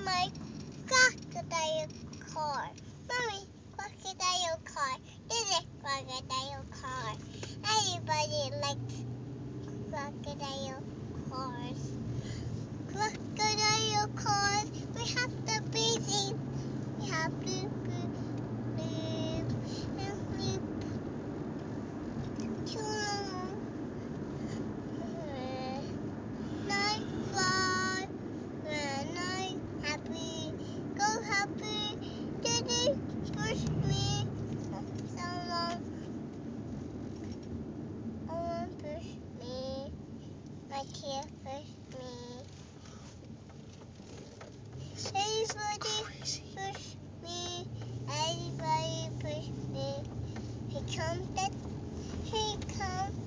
my crocodile car. Mommy, crocodile car. This is crocodile car. Everybody likes crocodile cars. Crocodile cars. We have the baby. We have blue, blue, blue, and blue. Night fly, night happy, go happy. Daddy push me. Someone push me. My tear push me. Everybody push me. Everybody push me. He comes.